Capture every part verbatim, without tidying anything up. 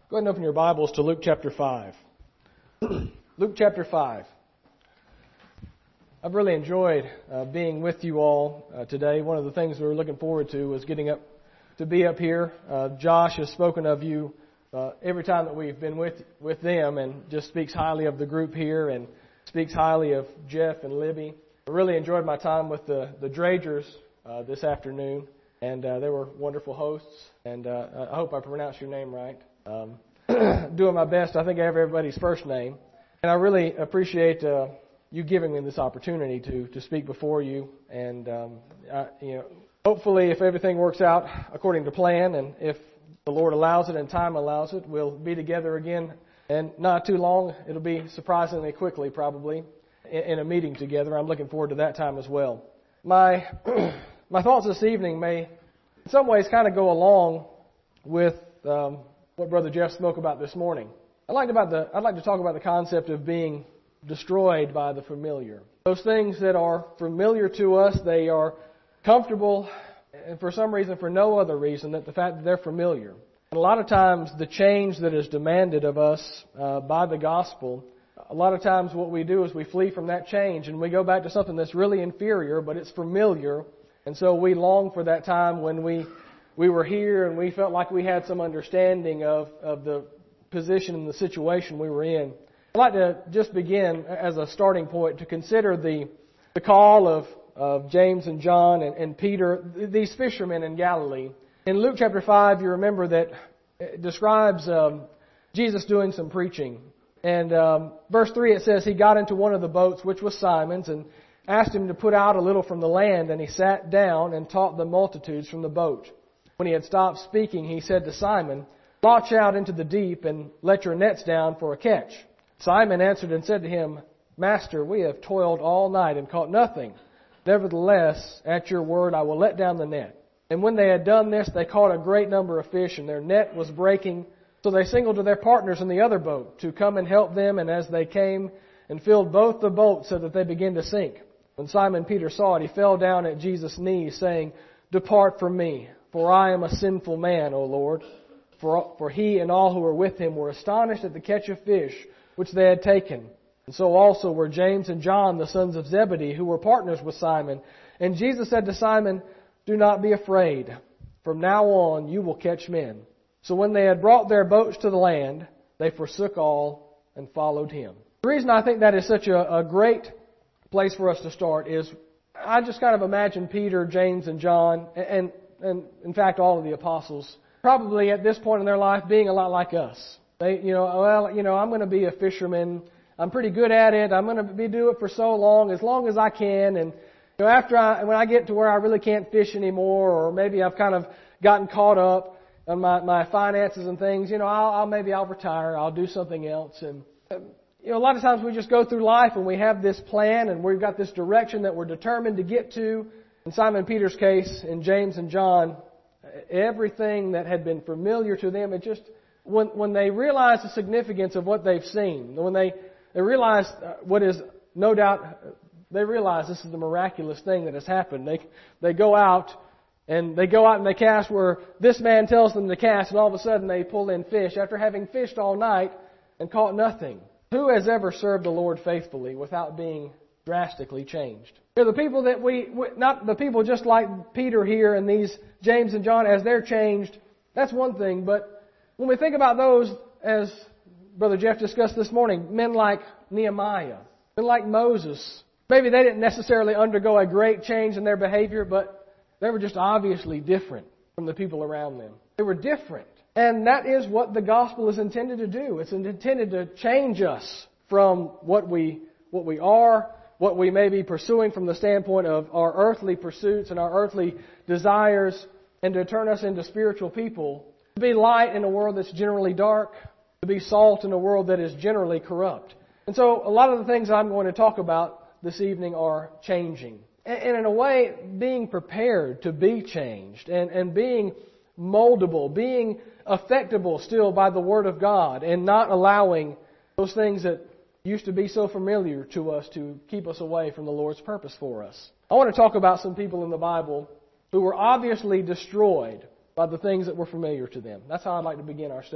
Go ahead and open your Bibles to Luke chapter five. Luke chapter five. I've really enjoyed uh, being with you all uh, today. One of the things we were looking forward to was getting up to be up here. Uh, Josh has spoken of you uh, every time that we've been with with them, and just speaks highly of the group here, and speaks highly of Jeff and Libby. I really enjoyed my time with the the Dragers uh, this afternoon, and uh, they were wonderful hosts. And uh, I hope I pronounced your name right. Um, doing my best. I think I have everybody's first name. And I really appreciate uh, you giving me this opportunity to, to speak before you. And, um, I, you know, hopefully if everything works out according to plan, and if the Lord allows it and time allows it, we'll be together again. And not too long. It'll be surprisingly quickly, probably, in, in a meeting together. I'm looking forward to that time as well. My, my thoughts this evening may, in some ways, kind of go along with Um, what Brother Jeff spoke about this morning. I'd like, about the, I'd like to talk about the concept of being destroyed by the familiar. Those things that are familiar to us, they are comfortable, and for some reason, for no other reason, than the fact that they're familiar. And a lot of times, the change that is demanded of us uh, by the gospel, a lot of times what we do is we flee from that change, and we go back to something that's really inferior, but it's familiar, and so we long for that time when we We were here and we felt like we had some understanding of, of the position and the situation we were in. I'd like to just begin as a starting point to consider the the call of, of James and John and, and Peter, these fishermen in Galilee. In Luke chapter five, you remember that it describes um, Jesus doing some preaching. And um, verse three, it says, he got into one of the boats, which was Simon's, and asked him to put out a little from the land, and he sat down and taught the multitudes from the boat. When he had stopped speaking, he said to Simon, launch out into the deep and let your nets down for a catch. Simon answered and said to him, Master, we have toiled all night and caught nothing. Nevertheless, at your word, I will let down the net. And when they had done this, they caught a great number of fish, and their net was breaking. So they signaled to their partners in the other boat to come and help them. And as they came and filled both the boats so that they began to sink. When Simon Peter saw it, he fell down at Jesus' knees, saying, Depart from me, for I am a sinful man, O Lord. For, for he and all who were with him were astonished at the catch of fish which they had taken. And so also were James and John, the sons of Zebedee, who were partners with Simon. And Jesus said to Simon, Do not be afraid. From now on you will catch men. So when they had brought their boats to the land, they forsook all and followed him. The reason I think that is such a, a great place for us to start is I just kind of imagine Peter, James, and John, and, and and in fact all of the apostles, probably at this point in their life being a lot like us. They, you know, well, you know, I'm going to be a fisherman. I'm pretty good at it. I'm going to be do it for so long, as long as I can. And you know, after I, when I get to where I really can't fish anymore, or maybe I've kind of gotten caught up on my, my finances and things, you know, I'll, I'll maybe I'll retire. I'll do something else. And you know, a lot of times we just go through life and we have this plan and we've got this direction that we're determined to get to. In Simon Peter's case, in James and John, everything that had been familiar to them, it just, when when they realize the significance of what they've seen, when they, they realize what is, no doubt, they realize this is the miraculous thing that has happened. They they go out, and they go out and they cast where this man tells them to cast, and all of a sudden they pull in fish after having fished all night and caught nothing. Who has ever served the Lord faithfully without being drastically changed? You know, the people that we, not the people just like Peter here and these James and John, as they're changed, that's one thing. But when we think about those, as Brother Jeff discussed this morning, men like Nehemiah, men like Moses, maybe they didn't necessarily undergo a great change in their behavior, but they were just obviously different from the people around them. They were different. And that is what the gospel is intended to do. It's intended to change us from what we what we are, what we may be pursuing from the standpoint of our earthly pursuits and our earthly desires, and to turn us into spiritual people, to be light in a world that's generally dark, to be salt in a world that is generally corrupt. And so a lot of the things I'm going to talk about this evening are changing. And in a way, being prepared to be changed and, and being moldable, being affectable still by the Word of God, and not allowing those things that used to be so familiar to us to keep us away from the Lord's purpose for us. I want to talk about some people in the Bible who were obviously destroyed by the things that were familiar to them. That's how I'd like to begin our study.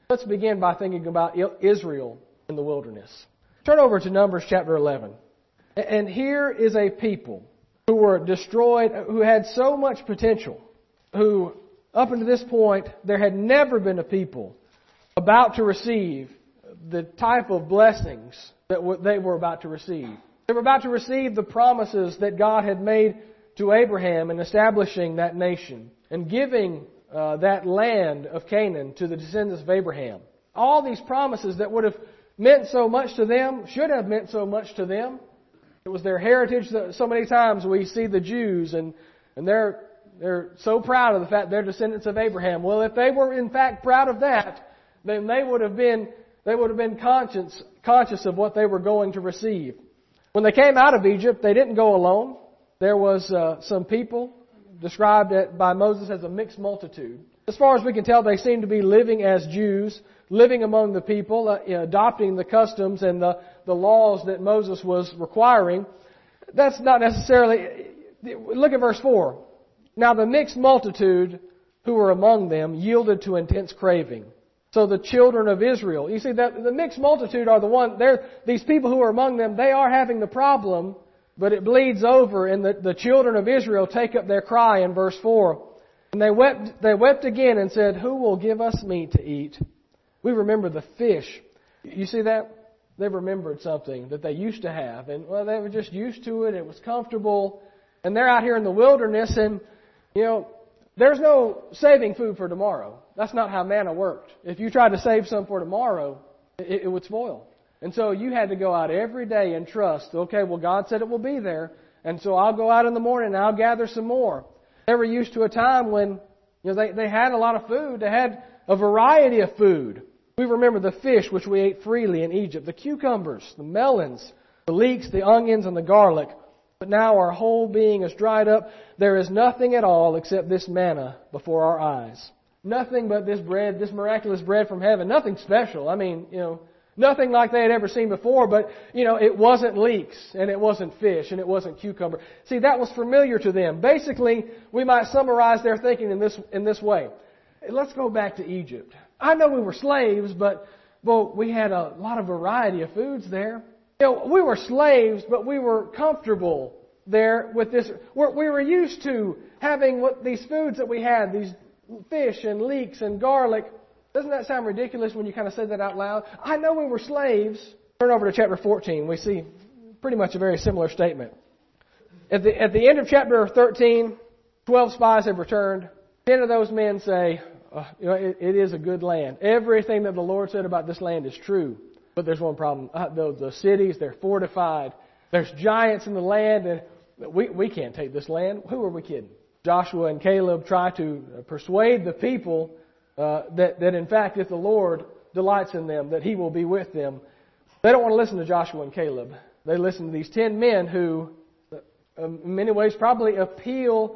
Let's begin by thinking about Israel in the wilderness. Turn over to Numbers chapter eleven. And here is a people who were destroyed, who had so much potential, who up until this point, there had never been a people about to receive the type of blessings that they were about to receive. They were about to receive the promises that God had made to Abraham in establishing that nation and giving uh, that land of Canaan to the descendants of Abraham. All these promises that would have meant so much to them, should have meant so much to them. It was their heritage that so many times we see the Jews and, and they're, they're so proud of the fact they're descendants of Abraham. Well, if they were in fact proud of that, then they would have been, they would have been conscious, conscious of what they were going to receive. When they came out of Egypt, they didn't go alone. There was uh, some people described by Moses as a mixed multitude. As far as we can tell, they seem to be living as Jews, living among the people, uh, adopting the customs and the, the laws that Moses was requiring. That's not necessarily... Look at verse four. Now the mixed multitude who were among them yielded to intense craving. So the children of Israel, you see that the mixed multitude are the one, they're, these people who are among them, they are having the problem, but it bleeds over and the, the children of Israel take up their cry in verse four. And they wept, they wept again and said, who will give us meat to eat? We remember the fish. You see that? They remembered something that they used to have. And, well, they were just used to it. It was comfortable. And they're out here in the wilderness and, you know, there's no saving food for tomorrow. That's not how manna worked. If you tried to save some for tomorrow, it, it would spoil. And so you had to go out every day and trust, okay, well, God said it will be there. And so I'll go out in the morning and I'll gather some more. They were used to a time when, you know, they, they had a lot of food. They had a variety of food. We remember the fish which we ate freely in Egypt, the cucumbers, the melons, the leeks, the onions, and the garlic. But now our whole being is dried up. There is nothing at all except this manna before our eyes. Nothing but this bread, this miraculous bread from heaven. Nothing special. I mean, you know, nothing like they had ever seen before. But, you know, it wasn't leeks, and it wasn't fish, and it wasn't cucumber. See, that was familiar to them. Basically, we might summarize their thinking in this in this way. Let's go back to Egypt. I know we were slaves, but well, we had a lot of variety of foods there. You know, we were slaves, but we were comfortable there with this. We're, we were used to having what these foods that we had, these fish and leeks and garlic. Doesn't that sound ridiculous when you kind of say that out loud? I know we were slaves. Turn over to chapter fourteen. We see pretty much a very similar statement. At the, at the end of chapter thirteen, twelve spies have returned. Ten of those men say, uh, you know, it, it is a good land. Everything that the Lord said about this land is true. But there's one problem. Uh, the, the cities, they're fortified. There's giants in the land, and we, we can't take this land. Who are we kidding? Joshua and Caleb try to persuade the people uh, that, that, in fact, if the Lord delights in them, that He will be with them. They don't want to listen to Joshua and Caleb. They listen to these ten men who, uh, in many ways, probably appeal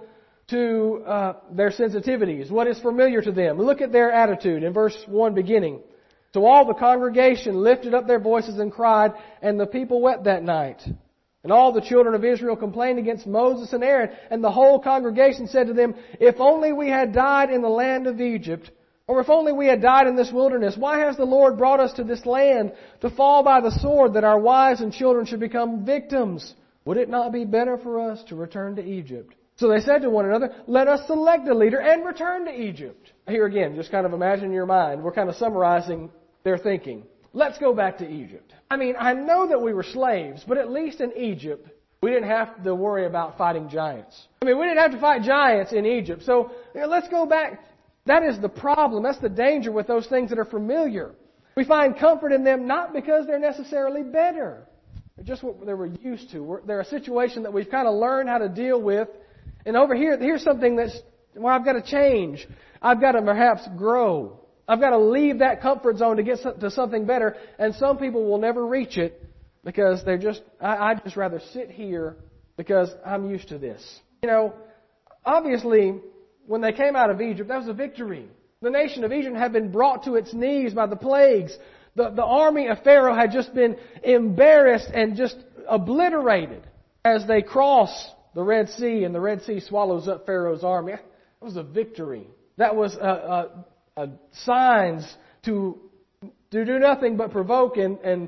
to uh, their sensitivities, what is familiar to them. Look at their attitude in verse one beginning. So all the congregation lifted up their voices and cried, and the people wept that night. And all the children of Israel complained against Moses and Aaron, and the whole congregation said to them, if only we had died in the land of Egypt, or if only we had died in this wilderness, why has the Lord brought us to this land to fall by the sword, that our wives and children should become victims? Would it not be better for us to return to Egypt? So they said to one another, let us select a leader and return to Egypt. Here again, just kind of imagine in your mind, we're kind of summarizing their thinking. Let's go back to Egypt. I mean, I know that we were slaves, but at least in Egypt, we didn't have to worry about fighting giants. I mean, we didn't have to fight giants in Egypt. So, you know, let's go back. That is the problem. That's the danger with those things that are familiar. We find comfort in them not because they're necessarily better. They're just what they were used to. We're, they're a situation that we've kind of learned how to deal with. And over here, here's something that's, well, I've got to change. I've got to perhaps grow. I've got to leave that comfort zone to get to something better. And some people will never reach it because they're just, I, I'd just rather sit here because I'm used to this. You know, obviously, when they came out of Egypt, that was a victory. The nation of Egypt had been brought to its knees by the plagues. The, the army of Pharaoh had just been embarrassed and just obliterated as they cross the Red Sea, and the Red Sea swallows up Pharaoh's army. That was a victory. That was a, a, a signs to to do nothing but provoke and, and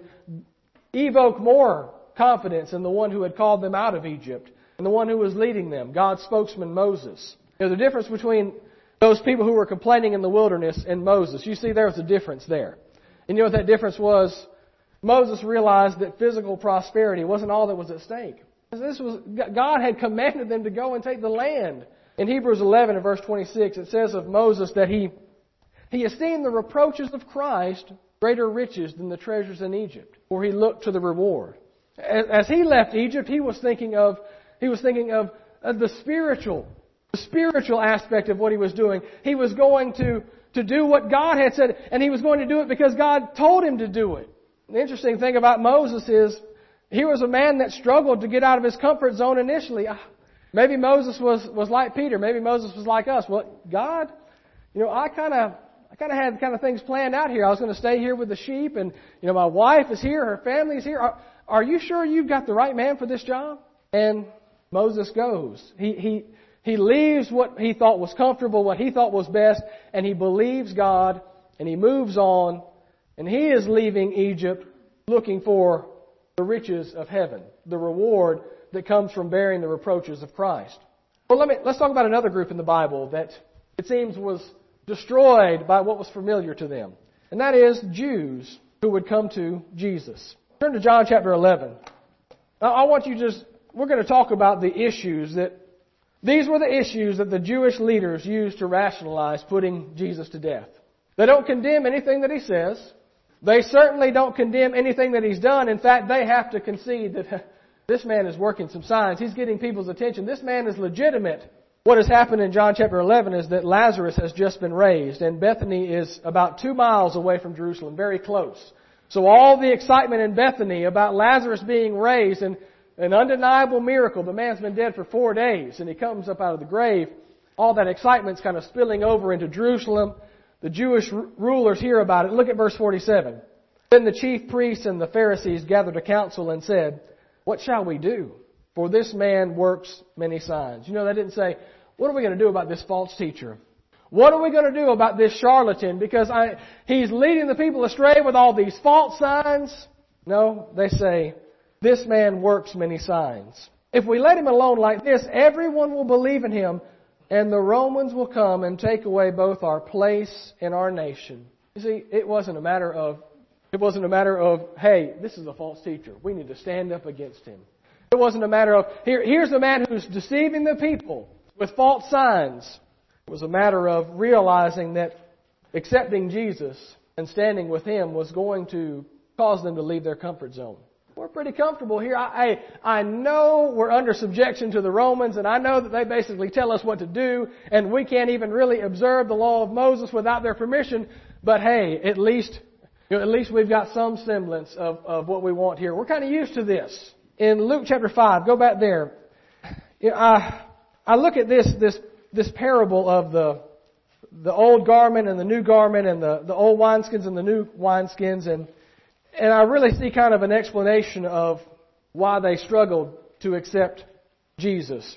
evoke more confidence in the one who had called them out of Egypt and the one who was leading them, God's spokesman Moses. You know, the difference between those people who were complaining in the wilderness and Moses, you see there was a difference there. And you know what that difference was? Moses realized that physical prosperity wasn't all that was at stake. This was, God had commanded them to go and take the land. In Hebrews eleven and verse twenty-six, it says of Moses that he, he esteemed the reproaches of Christ greater riches than the treasures in Egypt, for he looked to the reward. As, as he left Egypt, he was thinking of, he was thinking of, of the spiritual, the spiritual aspect of what he was doing. He was going to, to do what God had said, and he was going to do it because God told him to do it. The interesting thing about Moses is, he was a man that struggled to get out of his comfort zone initially. Maybe Moses was, was like Peter. Maybe Moses was like us. Well, God, you know, I kind of I kind of had kind of things planned out here. I was going to stay here with the sheep, and you know, my wife is here, her family's here. Are, are you sure you've got the right man for this job? And Moses goes. He he he leaves what he thought was comfortable, what he thought was best, and he believes God, and he moves on, and he is leaving Egypt looking for the riches of heaven, the reward that comes from bearing the reproaches of Christ. Well, let me let's talk about another group in the Bible that it seems was destroyed by what was familiar to them, and that is Jews who would come to Jesus. Turn to John chapter eleven. Now, I want you to just, we're going to talk about the issues that, these were the issues that the Jewish leaders used to rationalize putting Jesus to death. They don't condemn anything that he says. They certainly don't condemn anything that he's done. In fact, they have to concede that this man is working some signs. He's getting people's attention. This man is legitimate. What has happened in John chapter eleven is that Lazarus has just been raised, and Bethany is about two miles away from Jerusalem, very close. So all the excitement in Bethany about Lazarus being raised, and an undeniable miracle, the man's been dead for four days, and he comes up out of the grave, all that excitement's kind of spilling over into Jerusalem. The Jewish rulers hear about it. Look at verse forty-seven. Then the chief priests and the Pharisees gathered a council and said, "What shall we do? For this man works many signs." You know, they didn't say, "What are we going to do about this false teacher? What are we going to do about this charlatan? Because I, he's leading the people astray with all these false signs." No, they say, "This man works many signs. If we let him alone like this, everyone will believe in him, and the Romans will come and take away both our place and our nation." You see, it wasn't a matter of, it wasn't a matter of, hey, this is a false teacher. We need to stand up against him. It wasn't a matter of, here, here's a man who's deceiving the people with false signs. It was a matter of realizing that accepting Jesus and standing with him was going to cause them to leave their comfort zone. We're pretty comfortable here. I, I, I know we're under subjection to the Romans, and I know that they basically tell us what to do, and we can't even really observe the law of Moses without their permission. But hey, at least, you know, at least we've got some semblance of, of what we want here. We're kind of used to this. In Luke chapter five, go back there. You know, I, I look at this, this, this parable of the, the old garment and the new garment, and the, the old wineskins and the new wineskins, and, and I really see kind of an explanation of why they struggled to accept Jesus.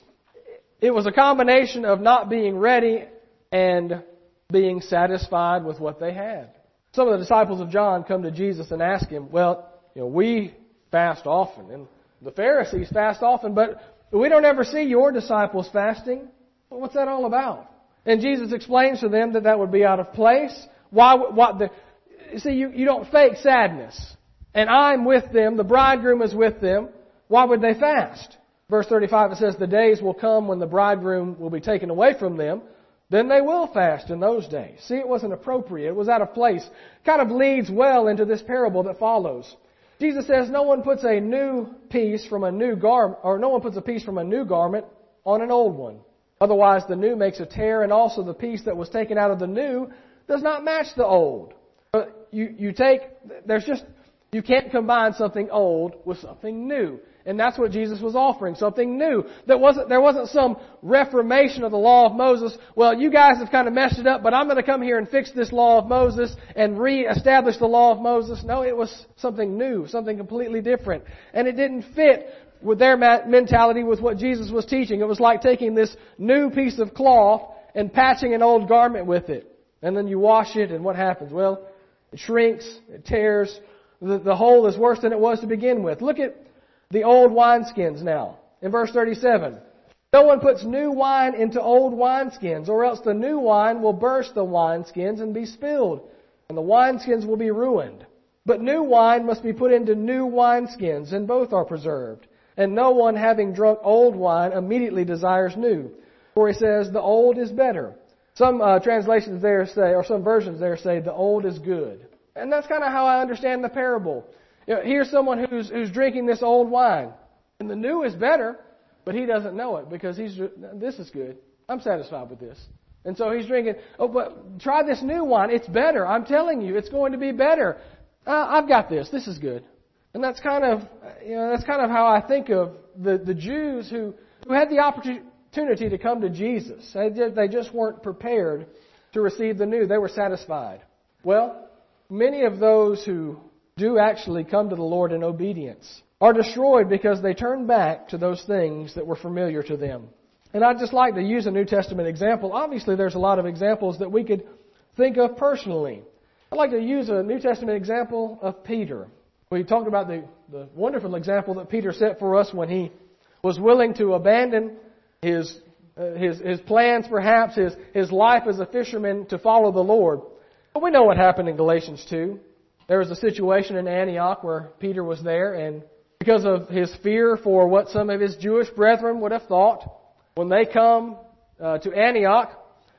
It was a combination of not being ready and being satisfied with what they had. Some of the disciples of John come to Jesus and ask him, well, you know, we fast often, and the Pharisees fast often, but we don't ever see your disciples fasting. Well, what's that all about? And Jesus explains to them that that would be out of place. Why? What the? See, you, you don't fake sadness. And I'm with them. The bridegroom is with them. Why would they fast? Verse thirty-five, it says, "The days will come when the bridegroom will be taken away from them. Then they will fast in those days." See, it wasn't appropriate. It was out of place. Kind of leads well into this parable that follows. Jesus says, no one puts a new piece from a new garment, or no one puts a piece from a new garment on an old one. Otherwise, the new makes a tear, and also the piece that was taken out of the new does not match the old. You, you take, there's just, you can't combine something old with something new. And that's what Jesus was offering, something new. There wasn't, there wasn't some reformation of the law of Moses. Well, you guys have kind of messed it up, but I'm going to come here and fix this law of Moses and re-establish the law of Moses. No, it was something new, something completely different. And it didn't fit with their mentality with what Jesus was teaching. It was like taking this new piece of cloth and patching an old garment with it. And then you wash it, and what happens? Well, it shrinks, it tears. The, the hole is worse than it was to begin with. Look at the old wineskins now. In verse thirty-seven, no one puts new wine into old wineskins, or else the new wine will burst the wineskins and be spilled, and the wineskins will be ruined. But new wine must be put into new wineskins, and both are preserved. And no one, having drunk old wine, immediately desires new, for he says, the old is better. Some uh, translations there say, or some versions there say, the old is good. And that's kind of how I understand the parable. You know, here's someone who's who's drinking this old wine, and the new is better, but he doesn't know it because he's this is good. I'm satisfied with this, and so he's drinking. Oh, but try this new wine. It's better. I'm telling you, it's going to be better. Uh, I've got this. This is good. And that's kind of, you know, that's kind of how I think of the, the Jews who, who had the opportunity to come to Jesus. They, did, they just weren't prepared to receive the new. They were satisfied. Well, many of those who do actually come to the Lord in obedience are destroyed because they turn back to those things that were familiar to them. And I'd just like to use a New Testament example. Obviously, there's a lot of examples that we could think of personally. I'd like to use a New Testament example of Peter. We talked about the, the wonderful example that Peter set for us when he was willing to abandon his uh, his his plans, perhaps his his life as a fisherman, to follow the Lord. But we know what happened in Galatians two. There was a situation in Antioch where Peter was there, and because of his fear for what some of his Jewish brethren would have thought, when they come uh, to Antioch,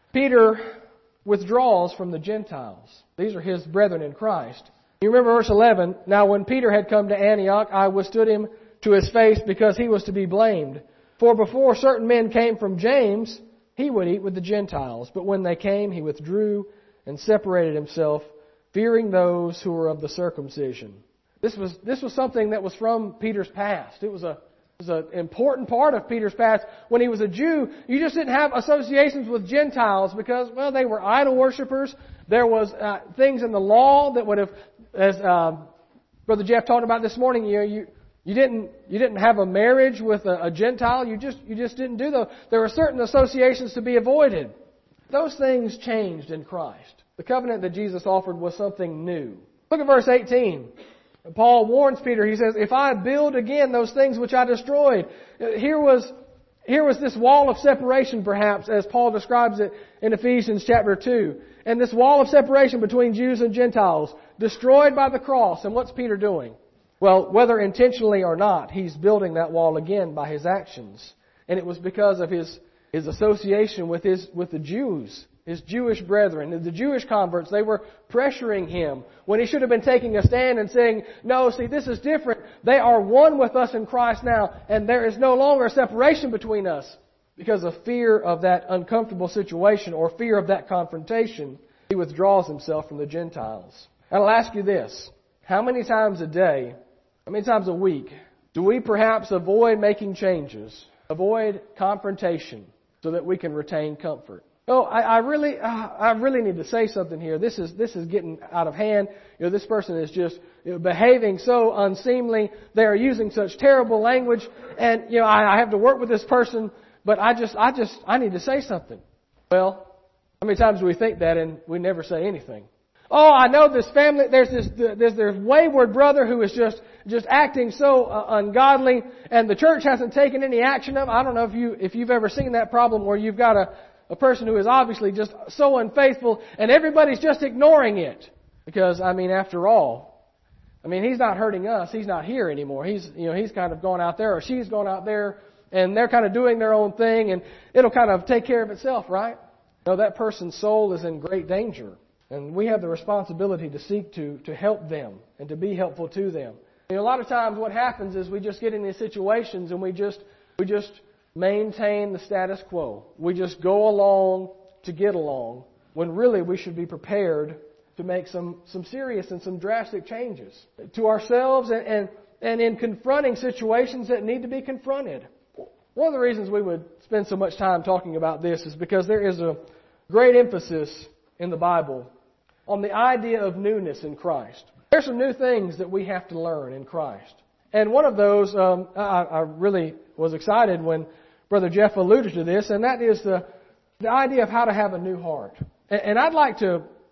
Peter withdraws from the Gentiles. These are his brethren in Christ. You remember verse eleven, now when Peter had come to Antioch, I withstood him to his face because he was to be blamed. For before certain men came from James, he would eat with the Gentiles. But when they came, he withdrew and separated himself, fearing those who were of the circumcision. This was this was something that was from Peter's past. It was a It was an important part of Peter's past. When he was a Jew, you just didn't have associations with Gentiles because, well, they were idol worshippers. There was uh, things in the law that would have, as uh, Brother Jeff talked about this morning, you know, you you didn't you didn't have a marriage with a, a Gentile. You just you just didn't do those. There were certain associations to be avoided. Those things changed in Christ. The covenant that Jesus offered was something new. Look at verse eighteen. Paul warns Peter, he says, if I build again those things which I destroyed. Here was, here was this wall of separation, perhaps, as Paul describes it in Ephesians chapter two. And this wall of separation between Jews and Gentiles, destroyed by the cross. And what's Peter doing? Well, whether intentionally or not, he's building that wall again by his actions. And it was because of his, his association with his, with the Jews. His Jewish brethren, the Jewish converts, they were pressuring him when he should have been taking a stand and saying, no, see, this is different. They are one with us in Christ now, and there is no longer a separation between us. Because of fear of that uncomfortable situation or fear of that confrontation, he withdraws himself from the Gentiles. And I'll ask you this, how many times a day, how many times a week, do we perhaps avoid making changes, avoid confrontation, so that we can retain comfort? Oh, I, I really, uh, I really need to say something here. This is this is getting out of hand. You know, this person is just you know, behaving so unseemly. They are using such terrible language, and you know, I, I have to work with this person. But I just, I just, I need to say something. Well, how many times do we think that and we never say anything? Oh, I know this family. There's this, there's this wayward brother who is just, just acting so uh, ungodly, and the church hasn't taken any action of. I don't know if you, if you've ever seen that problem where you've got a. A person who is obviously just so unfaithful and everybody's just ignoring it. Because, I mean, after all, I mean, he's not hurting us. He's not here anymore. He's, you know, he's kind of gone out there or she's gone out there and they're kind of doing their own thing and it'll kind of take care of itself, right? No, that person's soul is in great danger. And we have the responsibility to seek to, to help them and to be helpful to them. You know, a lot of times what happens is we just get in these situations and we just, we just, maintain the status quo. We just go along to get along when really we should be prepared to make some, some serious and some drastic changes to ourselves and, and, and in confronting situations that need to be confronted. One of the reasons we would spend so much time talking about this is because there is a great emphasis in the Bible on the idea of newness in Christ. There's some new things that we have to learn in Christ. And one of those, um, I, I really was excited when Brother Jeff alluded to this, and that is the, the idea of how to have a new heart. And, and I'd like to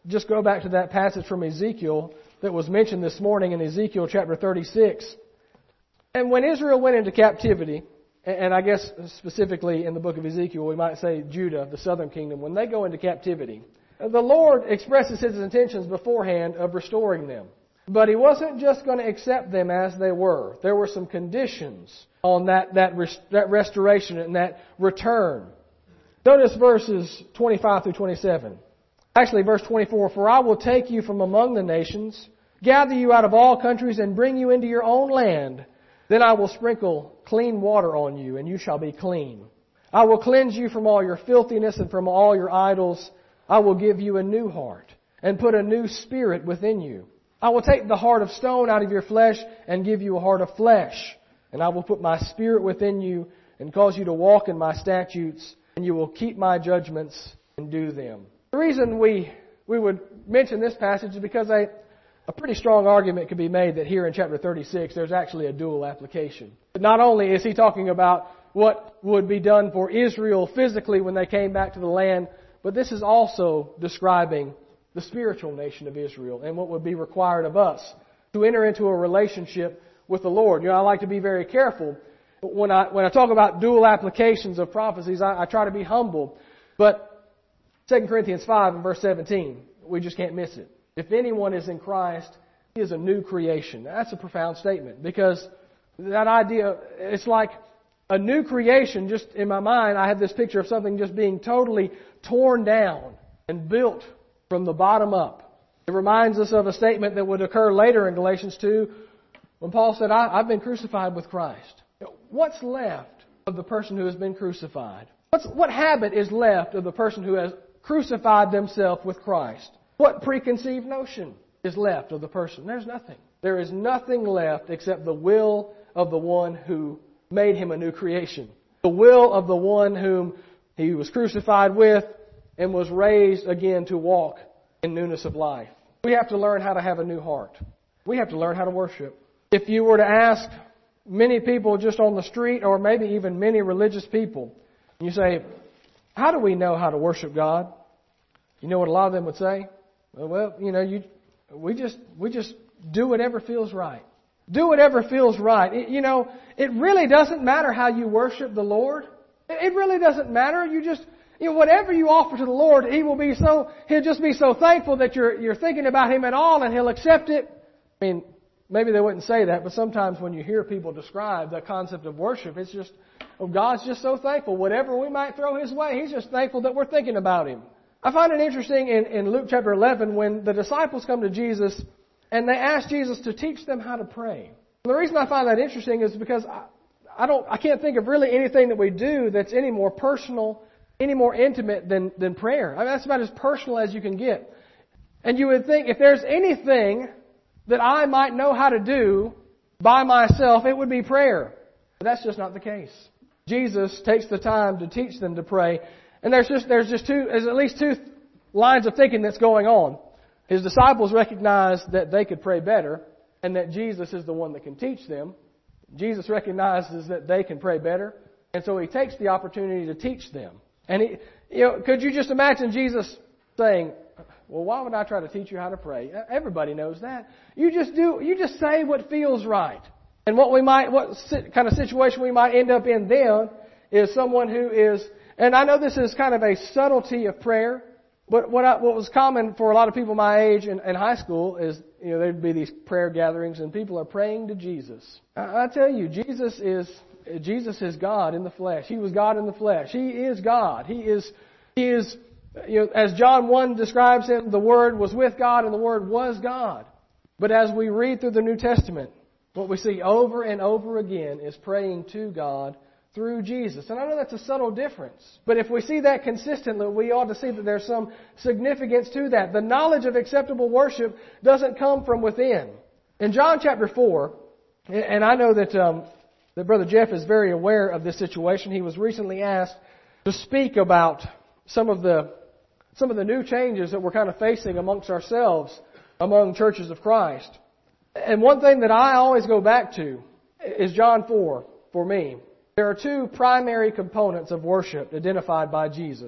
just go back to that passage from Ezekiel that was mentioned this morning in Ezekiel chapter thirty-six. And when Israel went into captivity, and I guess specifically in the book of Ezekiel, we might say Judah, the southern kingdom, when they go into captivity, the Lord expresses His intentions beforehand of restoring them. But He wasn't just going to accept them as they were. There were some conditions on that, that, that restoration and that return. Notice verses twenty-five through twenty-seven. Actually, verse twenty-four, "For I will take you from among the nations, gather you out of all countries, and bring you into your own land. Then I will sprinkle clean water on you, and you shall be clean. I will cleanse you from all your filthiness and from all your idols. I will give you a new heart, and put a new spirit within you. I will take the heart of stone out of your flesh, and give you a heart of flesh. And I will put my spirit within you, and cause you to walk in my statutes, and you will keep my judgments and do them." The reason we we would mention this passage is because a, a pretty strong argument could be made that here in chapter thirty-six there's actually a dual application. Not only is he talking about what would be done for Israel physically when they came back to the land, but this is also describing the spiritual nation of Israel and what would be required of us to enter into a relationship with the Lord. You know, I like to be very careful. When I when I talk about dual applications of prophecies, I, I try to be humble. But Second Corinthians five and verse seventeen, we just can't miss it. If anyone is in Christ, he is a new creation. That's a profound statement, because that idea, it's like a new creation. Just in my mind, I have this picture of something just being totally torn down and built from the bottom up. It reminds us of a statement that would occur later in Galatians two when Paul said, I, I've been crucified with Christ. What's left of the person who has been crucified? What's, what habit is left of the person who has crucified themselves with Christ? What preconceived notion is left of the person? There's nothing. There is nothing left except the will of the one who made him a new creation. The will of the one whom he was crucified with and was raised again to walk in newness of life. We have to learn how to have a new heart. We have to learn how to worship. If you were to ask many people just on the street, or maybe even many religious people, you say, how do we know how to worship God? You know what a lot of them would say? Well, you know, you, we just we just do whatever feels right. Do whatever feels right. It, you know, it really doesn't matter how you worship the Lord. It really doesn't matter. You just, you know, whatever you offer to the Lord, He will be so, He'll just be so thankful that you're you're thinking about Him at all, and He'll accept it. I mean, maybe they wouldn't say that, but sometimes when you hear people describe the concept of worship, it's just, oh, God's just so thankful. Whatever we might throw His way, He's just thankful that we're thinking about Him. I find it interesting in, in Luke chapter eleven when the disciples come to Jesus and they ask Jesus to teach them how to pray. And the reason I find that interesting is because I, I don't, I can't think of really anything that we do that's any more personal, any more intimate than, than prayer. I mean, that's about as personal as you can get. And you would think if there's anything that I might know how to do by myself, it would be prayer. But that's just not the case. Jesus takes the time to teach them to pray. And there's just there's just two there's at least two lines of thinking that's going on. His disciples recognized that they could pray better, and that Jesus is the one that can teach them. Jesus recognizes that they can pray better, and so He takes the opportunity to teach them. And he, you know, could you just imagine Jesus saying, "Well, why would I try to teach you how to pray? Everybody knows that. You just do. You just say what feels right." And what we might, what kind of situation we might end up in then is someone who is. And I know this is kind of a subtlety of prayer, but what I, what was common for a lot of people my age in, in high school is, you know, there'd be these prayer gatherings and people are praying to Jesus. I, I tell you, Jesus is Jesus is God in the flesh. He was God in the flesh. He is God. He is He is, you know, as John one describes Him, the Word was with God and the Word was God. But as we read through the New Testament, what we see over and over again is praying to God through Jesus. And I know that's a subtle difference. But if we see that consistently, we ought to see that there's some significance to that. The knowledge of acceptable worship doesn't come from within. In John chapter four, and I know that, um, that Brother Jeff is very aware of this situation. He was recently asked to speak about some of the some of the new changes that we're kind of facing amongst ourselves among churches of Christ. And one thing that I always go back to is John four for me. There are two primary components of worship identified by Jesus.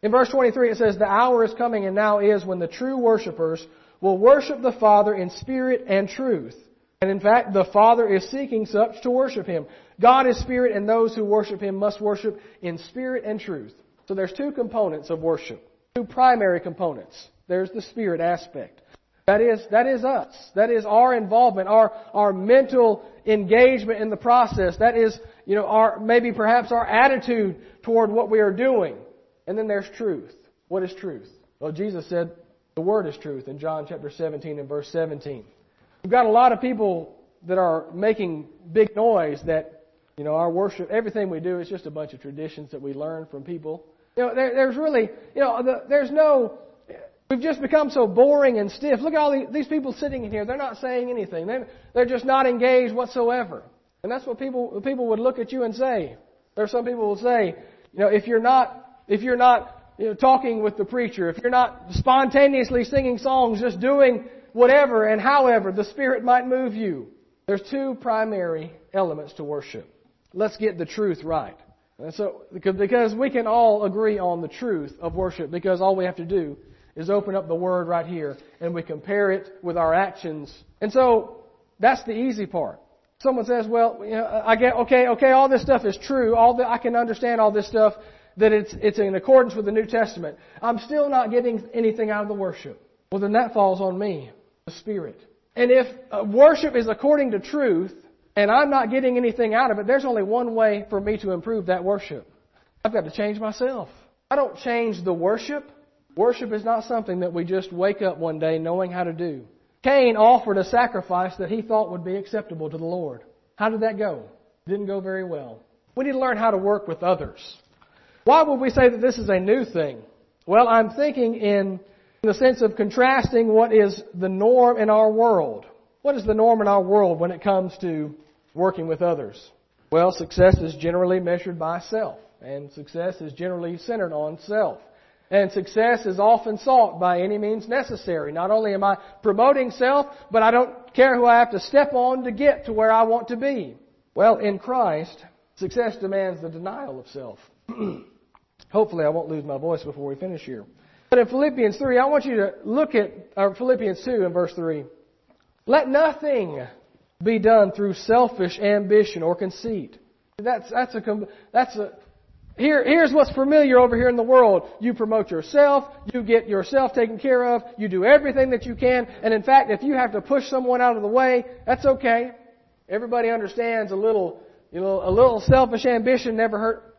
In verse twenty-three it says, the hour is coming and now is when the true worshipers will worship the Father in spirit and truth. And in fact, the Father is seeking such to worship Him. God is spirit, and those who worship Him must worship in spirit and truth. So there's two components of worship. Two primary components. There's the spirit aspect. That is, that is us. That is our involvement, our, our mental engagement in the process. That is, you know, our, maybe perhaps our attitude toward what we are doing. And then there's truth. What is truth? Well, Jesus said the Word is truth in John chapter seventeen and verse seventeen. We've got a lot of people that are making big noise that, you know, our worship, everything we do is just a bunch of traditions that we learn from people. You know, there, there's really, you know, the, there's no, we've just become so boring and stiff. Look at all these, these people sitting in here. They're not saying anything. They're, they're just not engaged whatsoever. And that's what people, people would look at you and say. There are some people who will say, you know, if you're not, if you're not, you know, talking with the preacher, if you're not spontaneously singing songs, just doing whatever and however the Spirit might move you. There's two primary elements to worship. Let's get the truth right. And so, because we can all agree on the truth of worship, because all we have to do is open up the Word right here and we compare it with our actions. And so, that's the easy part. Someone says, well, you know, I get, okay, okay, all this stuff is true. All the, I can understand all this stuff, that it's, it's in accordance with the New Testament. I'm still not getting anything out of the worship. Well, then that falls on me. The Spirit. And if uh, worship is according to truth, and I'm not getting anything out of it, there's only one way for me to improve that worship. I've got to change myself. I don't change the worship. Worship is not something that we just wake up one day knowing how to do. Cain offered a sacrifice that he thought would be acceptable to the Lord. How did that go? It didn't go very well. We need to learn how to work with others. Why would we say that this is a new thing? Well, I'm thinking in in the sense of contrasting what is the norm in our world. What is the norm in our world when it comes to working with others? Well, success is generally measured by self, and success is generally centered on self. And success is often sought by any means necessary. Not only am I promoting self, but I don't care who I have to step on to get to where I want to be. Well, in Christ, success demands the denial of self. Hopefully I won't lose my voice before we finish here. But in Philippians three, I want you to look at or Philippians two and verse three. Let nothing be done through selfish ambition or conceit. That's that's a that's a here here's what's familiar over here in the world. You promote yourself, you get yourself taken care of, you do everything that you can, and in fact, if you have to push someone out of the way, that's okay. Everybody understands a little, you know, a little selfish ambition never hurt.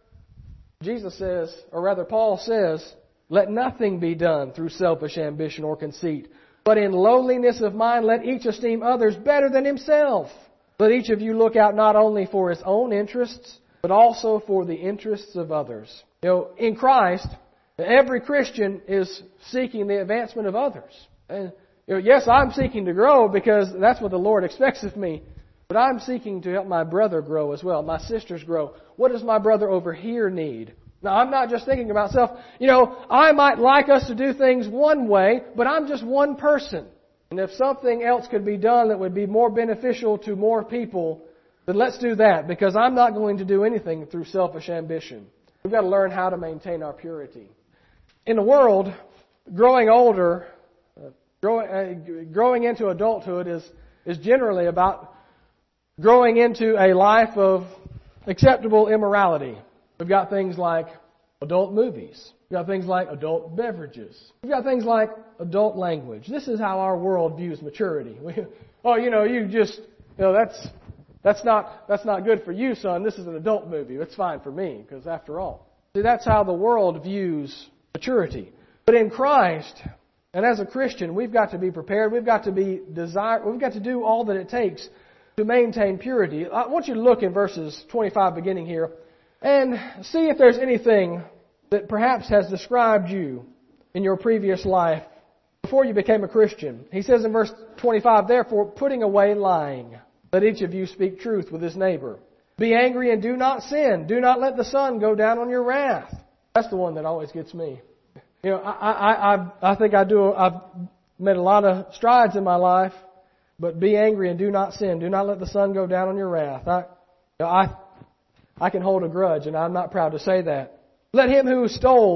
Jesus says, or rather Paul says, let nothing be done through selfish ambition or conceit, but in lowliness of mind let each esteem others better than himself. Let each of you look out not only for his own interests, but also for the interests of others. You know, in Christ, every Christian is seeking the advancement of others. And you know, yes, I'm seeking to grow because that's what the Lord expects of me. But I'm seeking to help my brother grow as well, my sisters grow. What does my brother over here need? Now, I'm not just thinking about self. You know, I might like us to do things one way, but I'm just one person. And if something else could be done that would be more beneficial to more people, then let's do that, because I'm not going to do anything through selfish ambition. We've got to learn how to maintain our purity. In the world, growing older, uh, growing, uh, growing into adulthood is, is generally about growing into a life of acceptable immorality. We've got things like adult movies. We've got things like adult beverages. We've got things like adult language. This is how our world views maturity. We, oh, you know, you just, you know, that's that's not that's not good for you, son. This is an adult movie. It's fine for me, because after all, see, that's how the world views maturity. But in Christ, and as a Christian, we've got to be prepared. We've got to be desire. We've got to do all that it takes to maintain purity. I want you to look in verses twenty-five, beginning here, and see if there's anything that perhaps has described you in your previous life before you became a Christian. He says in verse twenty-five, therefore, putting away lying, let each of you speak truth with his neighbor. Be angry and do not sin. Do not let the sun go down on your wrath. That's the one that always gets me. You know, I I I, I think I do. I've made a lot of strides in my life, but be angry and do not sin. Do not let the sun go down on your wrath. I, you know, I I can hold a grudge, and I'm not proud to say that. Let him who stole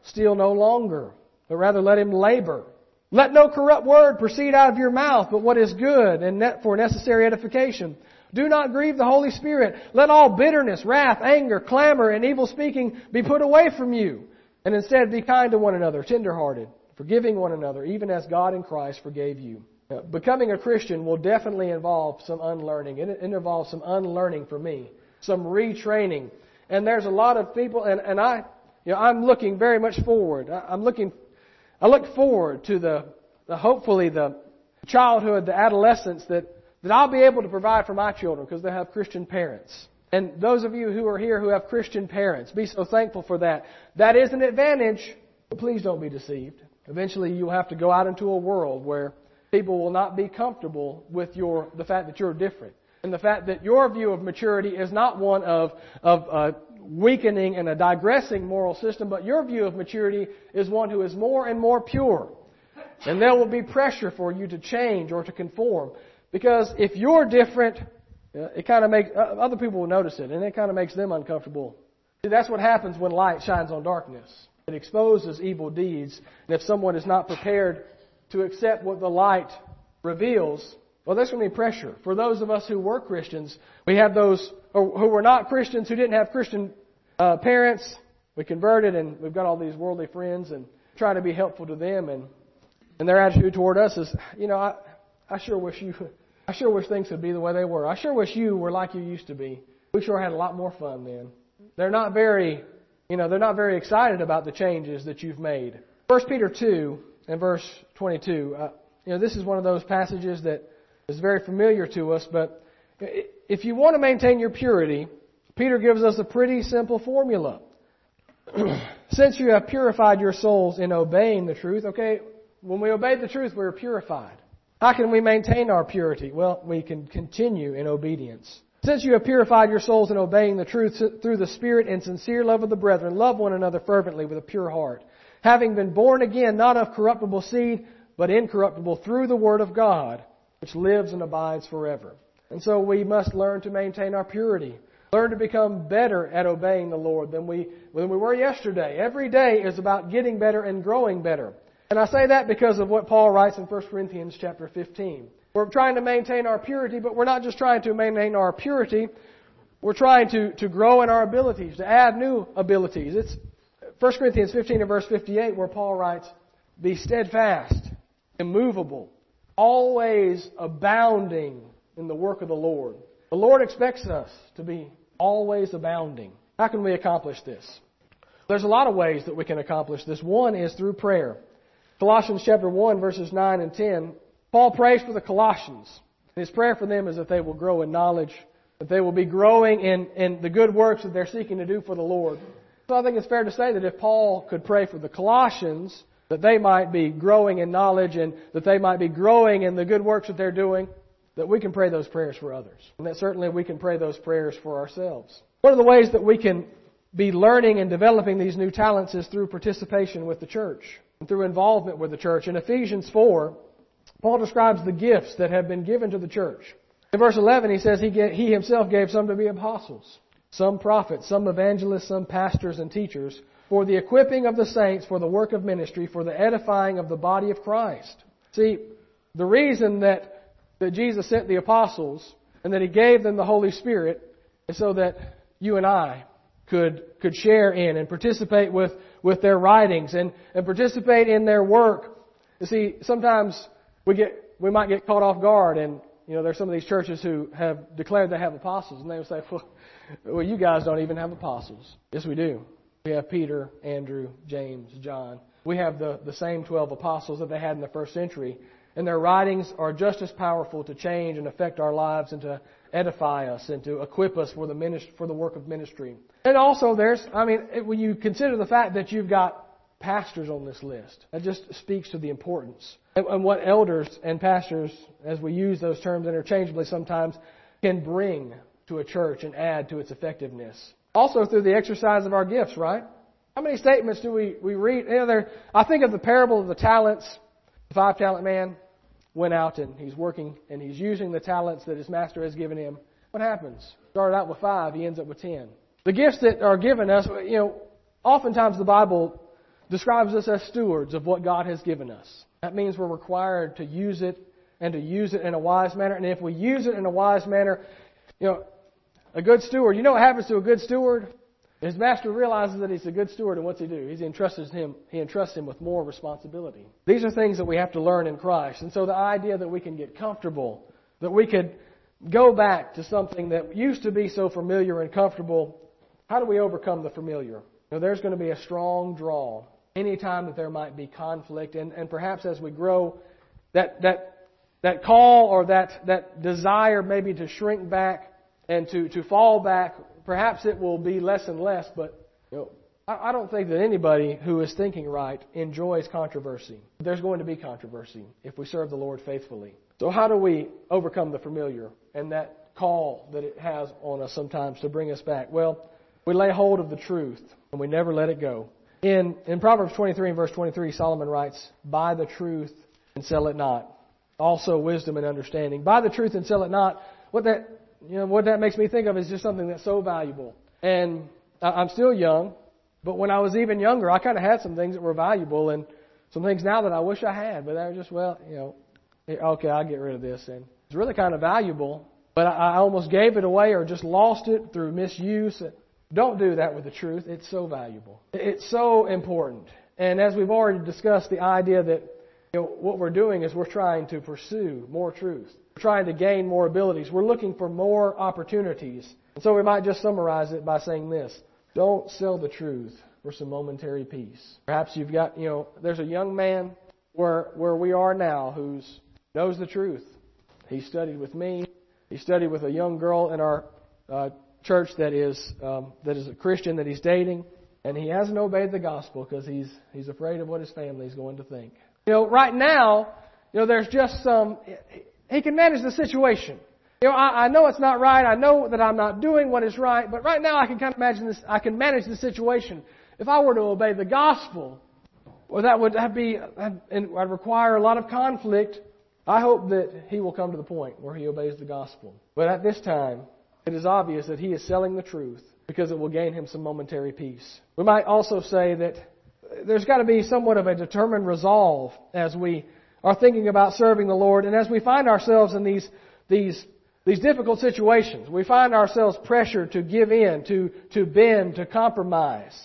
steal no longer, but rather let him labor. Let no corrupt word proceed out of your mouth, but what is good and net for necessary edification. Do not grieve the Holy Spirit. Let all bitterness, wrath, anger, clamor, and evil speaking be put away from you. And instead be kind to one another, tenderhearted, forgiving one another, even as God in Christ forgave you. Uh, becoming a Christian will definitely involve some unlearning. It, it involves some unlearning for me, some retraining. And there's a lot of people, and, and I, you know, I'm looking very much forward. I, I'm looking, I look forward to the, the hopefully the childhood, the adolescence that, that I'll be able to provide for my children because they have Christian parents. And those of you who are here who have Christian parents, be so thankful for that. That is an advantage, but please don't be deceived. Eventually you'll have to go out into a world where people will not be comfortable with your the fact that you're different. And the fact that your view of maturity is not one of, of a weakening and a digressing moral system, but your view of maturity is one who is more and more pure. And there will be pressure for you to change or to conform. Because if you're different, it kind of makes, other people will notice it, and it kind of makes them uncomfortable. See, that's what happens when light shines on darkness. It exposes evil deeds. And if someone is not prepared to accept what the light reveals, well, there's going to be pressure. For those of us who were Christians, we have those who were not Christians, who didn't have Christian uh, parents. We converted, and we've got all these worldly friends, and try to be helpful to them. And, and their attitude toward us is, you know, I, I sure wish you... I sure wish things would be the way they were. I sure wish you were like you used to be. We sure had a lot more fun then. They're not very, you know, they're not very excited about the changes that you've made. First Peter two and verse twenty-two. Uh, you know, this is one of those passages that is very familiar to us. But if you want to maintain your purity, Peter gives us a pretty simple formula. Since you have purified your souls in obeying the truth, okay, when we obeyed the truth, we were purified. How can we maintain our purity? Well, we can continue in obedience. Since you have purified your souls in obeying the truth through the Spirit and sincere love of the brethren, love one another fervently with a pure heart, having been born again, not of corruptible seed, but incorruptible through the Word of God, which lives and abides forever. And so we must learn to maintain our purity. Learn to become better at obeying the Lord than we, than we were yesterday. Every day is about getting better and growing better. And I say that because of what Paul writes in First Corinthians chapter fifteen. We're trying to maintain our purity, but we're not just trying to maintain our purity. We're trying to, to grow in our abilities, to add new abilities. It's First Corinthians fifteen and verse fifty-eight where Paul writes, be steadfast, immovable, always abounding in the work of the Lord. The Lord expects us to be always abounding. How can we accomplish this? There's a lot of ways that we can accomplish this. One is through prayer. Colossians chapter one, verses nine and ten, Paul prays for the Colossians. His prayer for them is that they will grow in knowledge, that they will be growing in, in the good works that they're seeking to do for the Lord. So I think it's fair to say that if Paul could pray for the Colossians, that they might be growing in knowledge and that they might be growing in the good works that they're doing, that we can pray those prayers for others. And that certainly we can pray those prayers for ourselves. One of the ways that we can be learning and developing these new talents is through participation with the church. Through involvement with the church. In Ephesians four, Paul describes the gifts that have been given to the church. In verse eleven, he says he, get, he himself gave some to be apostles, some prophets, some evangelists, some pastors and teachers, for the equipping of the saints, for the work of ministry, for the edifying of the body of Christ. See, the reason that, that Jesus sent the apostles and that He gave them the Holy Spirit is so that you and I could could share in and participate with, with their writings and, and participate in their work. You see, sometimes we get we might get caught off guard, and you know there's some of these churches who have declared they have apostles, and they will say, well, well, you guys don't even have apostles. Yes, we do. We have Peter, Andrew, James, John. We have the, the same twelve apostles that they had in the first century. And their writings are just as powerful to change and affect our lives and to edify us and to equip us for the ministry, for the work of ministry. And also there's, I mean, when you consider the fact that you've got pastors on this list, that just speaks to the importance. And, and what elders and pastors, as we use those terms interchangeably sometimes, can bring to a church and add to its effectiveness. Also through the exercise of our gifts, right? How many statements do we, we read? You know, there, I think of the parable of the talents. The five-talent man went out and he's working and he's using the talents that his master has given him. What happens? Started out with five, he ends up with ten. The gifts that are given us, you know, oftentimes the Bible describes us as stewards of what God has given us. That means we're required to use it and to use it in a wise manner. And if we use it in a wise manner, you know, a good steward, you know what happens to a good steward? His master realizes that he's a good steward, and what's he do? He entrusts him, he entrusts him with more responsibility. These are things that we have to learn in Christ. And so the idea that we can get comfortable, that we could go back to something that used to be so familiar and comfortable, how do we overcome the familiar? You know, there's going to be a strong draw anytime that there might be conflict, and, and perhaps as we grow, that that that call or that, that desire maybe to shrink back and to, to fall back, perhaps it will be less and less, but you know, I, I don't think that anybody who is thinking right enjoys controversy. There's going to be controversy if we serve the Lord faithfully. So how do we overcome the familiar and that call that it has on us sometimes to bring us back? Well, we lay hold of the truth and we never let it go. In in Proverbs twenty-three and verse twenty-three, Solomon writes, "Buy the truth and sell it not. Also wisdom and understanding." Buy the truth and sell it not. What that you know what that makes me think of is just something that's so valuable. And I'm still young, but when I was even younger, I kind of had some things that were valuable and some things now that I wish I had. But they were just, well, you know, okay, I'll get rid of this. And it's really kind of valuable, but I almost gave it away or just lost it through misuse. Don't do that with the truth. It's so valuable. It's so important. And as we've already discussed, the idea that you know, what we're doing is we're trying to pursue more truth. We're trying to gain more abilities. We're looking for more opportunities. And so we might just summarize it by saying this: don't sell the truth for some momentary peace. Perhaps you've got, you know, there's a young man where where we are now who's knows the truth. He studied with me. He studied with a young girl in our uh, church that is um, that is a Christian that he's dating, and he hasn't obeyed the gospel because he's he's afraid of what his family is going to think. You know, right now, you know, there's just some. He can manage the situation. You know, I, I know it's not right. I know that I'm not doing what is right, but right now I can kind of imagine this. I can manage the situation. If I were to obey the gospel, well, that would have be and would require a lot of conflict. I hope that he will come to the point where he obeys the gospel. But at this time, it is obvious that he is selling the truth because it will gain him some momentary peace. We might also say that there's got to be somewhat of a determined resolve as we are thinking about serving the Lord, and as we find ourselves in these these these difficult situations. We find ourselves pressured to give in, to to bend, to compromise.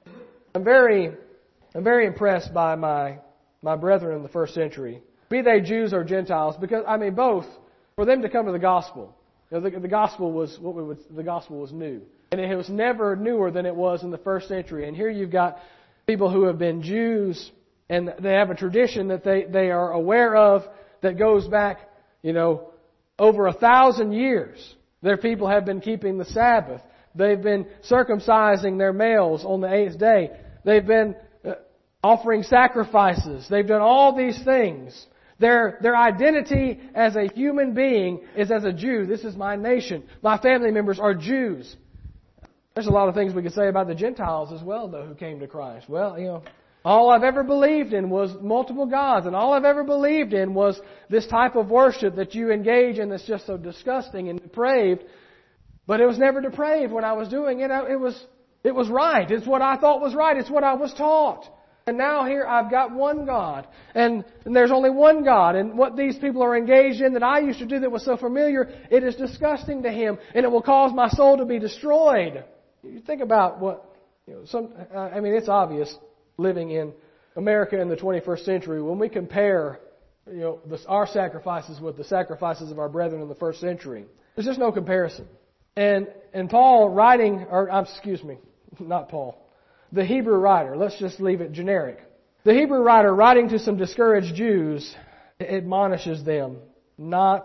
I'm very I'm very impressed by my my brethren in the first century, be they Jews or Gentiles, because I mean both, for them to come to the gospel. You know, the, the gospel was what we would the gospel was new, and it was never newer than it was in the first century. And here you've got people who have been Jews, and they have a tradition that they, they are aware of that goes back, you know, over a thousand years. Their people have been keeping the Sabbath. They've been circumcising their males on the eighth day. They've been uh, offering sacrifices. They've done all these things. Their, their identity as a human being is as a Jew. This is my nation. My family members are Jews. There's a lot of things we could say about the Gentiles as well, though, who came to Christ. Well, you know, all I've ever believed in was multiple gods, and all I've ever believed in was this type of worship that you engage in that's just so disgusting and depraved. But it was never depraved when I was doing it. It was, it was right. It's what I thought was right. It's what I was taught. And now here I've got one God, and, and there's only one God, and what these people are engaged in that I used to do that was so familiar, it is disgusting to Him, and it will cause my soul to be destroyed. You think about what, you know, some, I mean, it's obvious living in America in the twenty-first century, when we compare, you know, this, our sacrifices with the sacrifices of our brethren in the first century, there's just no comparison. And, and Paul writing, or um, excuse me, not Paul, the Hebrew writer, let's just leave it generic. The Hebrew writer, writing to some discouraged Jews, admonishes them not,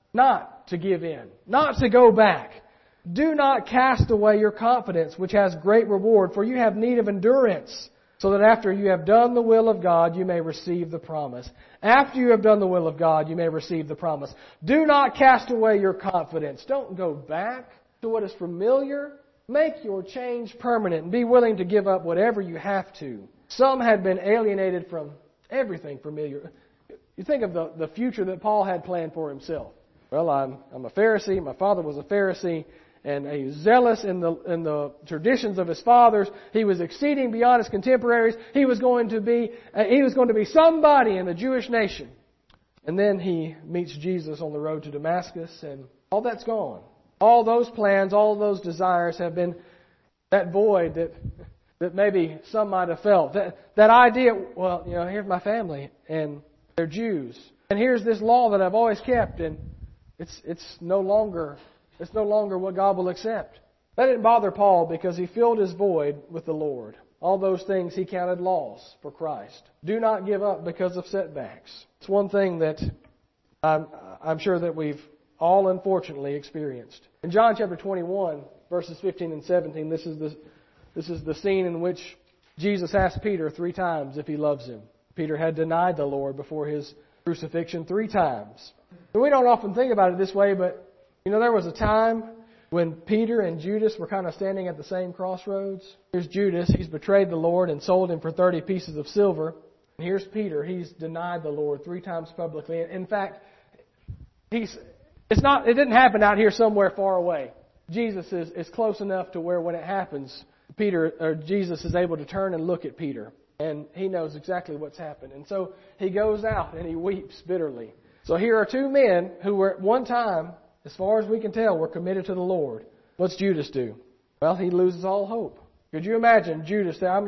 not to give in, not to go back. Do not cast away your confidence, which has great reward, for you have need of endurance, so that after you have done the will of God, you may receive the promise. After you have done the will of God, you may receive the promise. Do not cast away your confidence. Don't go back to what is familiar. Make your change permanent and be willing to give up whatever you have to. Some had been alienated from everything familiar. You think of the, the future that Paul had planned for himself. Well, I'm, I'm a Pharisee. My father was a Pharisee. and he was zealous in the in the traditions of his fathers. He was exceeding beyond his contemporaries. He was going to be uh, he was going to be somebody in the Jewish nation. And then he meets Jesus on the road to Damascus, and all that's gone. All those plans, all those desires have been that void that that maybe some might have felt. That that idea, well, you know, here's my family, and they're Jews, and here's this law that I've always kept, and it's it's no longer it's no longer what God will accept. That didn't bother Paul because he filled his void with the Lord. All those things he counted loss for Christ. Do not give up because of setbacks. It's one thing that I'm, I'm sure that we've all unfortunately experienced. In John chapter twenty-one, verses fifteen and seventeen, this is the this is the scene in which Jesus asked Peter three times if he loves him. Peter had denied the Lord before his crucifixion three times. And we don't often think about it this way, but you know, there was a time when Peter and Judas were kind of standing at the same crossroads. Here's Judas. He's betrayed the Lord and sold him for thirty pieces of silver. And here's Peter. He's denied the Lord three times publicly. In fact, he's it's not. It didn't happen out here somewhere far away. Jesus is, is close enough to where when it happens, Peter or Jesus is able to turn and look at Peter. And he knows exactly what's happened. And so he goes out and he weeps bitterly. So here are two men who were at one time, as far as we can tell, were committed to the Lord. What's Judas do? Well, he loses all hope. Could you imagine Judas? I'm,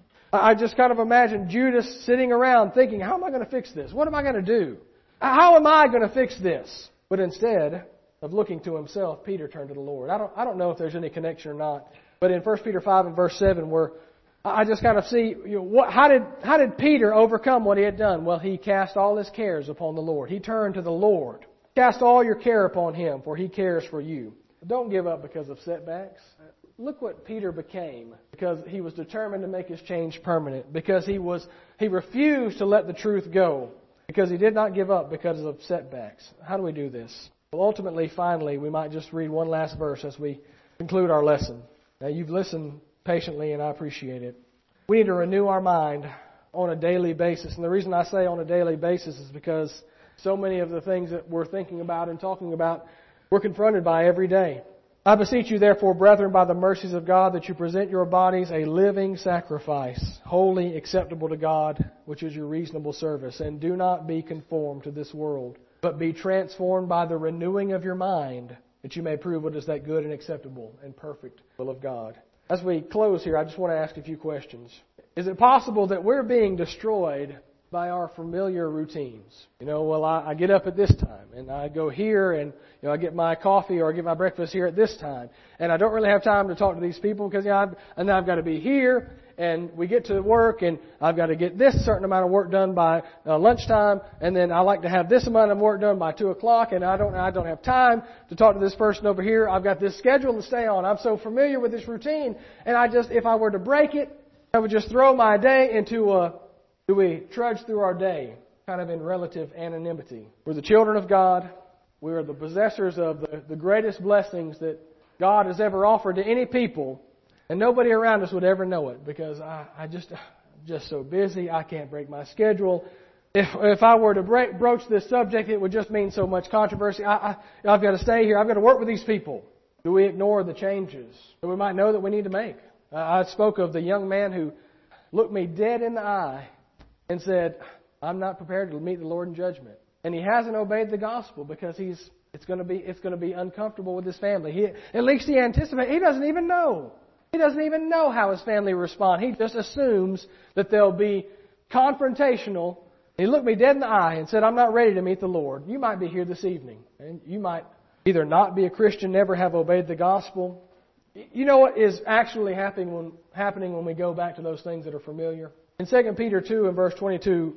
I just kind of imagine Judas sitting around thinking, how am I going to fix this? What am I going to do? How am I going to fix this? But instead of looking to himself, Peter turned to the Lord. I don't, I don't know if there's any connection or not. But in First Peter five and verse seven, where I just kind of see, you know, what, how did how did Peter overcome what he had done? Well, he cast all his cares upon the Lord. He turned to the Lord. Cast all your care upon Him, for He cares for you. Don't give up because of setbacks. Look what Peter became because he was determined to make his change permanent. Because he was he refused to let the truth go. Because he did not give up because of setbacks. How do we do this? Well, ultimately, finally, we might just read one last verse as we conclude our lesson. Now, you've listened patiently, and I appreciate it. We need to renew our mind on a daily basis. And the reason I say on a daily basis is because so many of the things that we're thinking about and talking about, we're confronted by every day. I beseech you, therefore, brethren, by the mercies of God, that you present your bodies a living sacrifice, wholly acceptable to God, which is your reasonable service. And do not be conformed to this world, but be transformed by the renewing of your mind, that you may prove what is that good and acceptable and perfect will of God. As we close here, I just want to ask a few questions. Is it possible that we're being destroyed by our familiar routines? You know, well, I, I get up at this time, and I go here, and you know, I get my coffee or I get my breakfast here at this time, and I don't really have time to talk to these people because, you know, I've, and then I've got to be here, and we get to work, and I've got to get this certain amount of work done by uh, lunchtime, and then I like to have this amount of work done by two o'clock, and I don't, I don't have time to talk to this person over here. I've got this schedule to stay on. I'm so familiar with this routine, and I just, if I were to break it, I would just throw my day into a. Do we trudge through our day kind of in relative anonymity? We're the children of God. We are the possessors of the, the greatest blessings that God has ever offered to any people. And nobody around us would ever know it because I, I just, I'm just so busy. I can't break my schedule. If if I were to break, broach this subject, it would just mean so much controversy. I, I, I've got to stay here. I've got to work with these people. Do we ignore the changes that we might know that we need to make? Uh, I spoke of the young man who looked me dead in the eye and said, I'm not prepared to meet the Lord in judgment. And he hasn't obeyed the gospel because he's it's going to be it's going to be uncomfortable with his family. He, at least he anticipates. He doesn't even know. He doesn't even know how his family will respond. He just assumes that they'll be confrontational. He looked me dead in the eye and said, I'm not ready to meet the Lord. You might be here this evening. And you might either not be a Christian, never have obeyed the gospel. You know what is actually happening when, happening when we go back to those things that are familiar? In Second Peter two and verse twenty-two,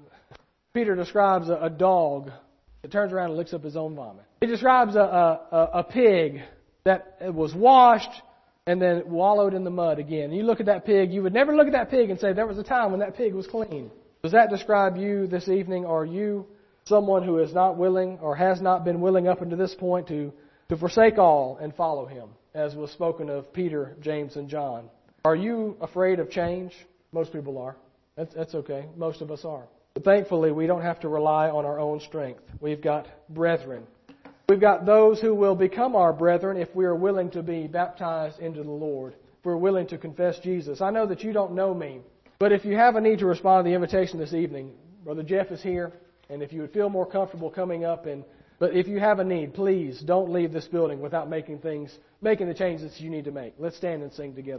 Peter describes a, a dog that turns around and licks up his own vomit. He describes a, a, a pig that was washed and then wallowed in the mud again. You look at that pig, you would never look at that pig and say, there was a time when that pig was clean. Does that describe you this evening? Are you someone who is not willing or has not been willing up until this point to, to forsake all and follow Him, as was spoken of Peter, James, and John? Are you afraid of change? Most people are. That's, that's okay. Most of us are. But thankfully, we don't have to rely on our own strength. We've got brethren We've got those who will become our brethren if we are willing to be baptized into the Lord, if we're willing to confess Jesus. I know that you don't know me, but if you have a need to respond to the invitation this evening, Brother Jeff is here, and if you would feel more comfortable coming up, and but if you have a need, please don't leave this building without making things, making the changes you need to make. Let's stand and sing together.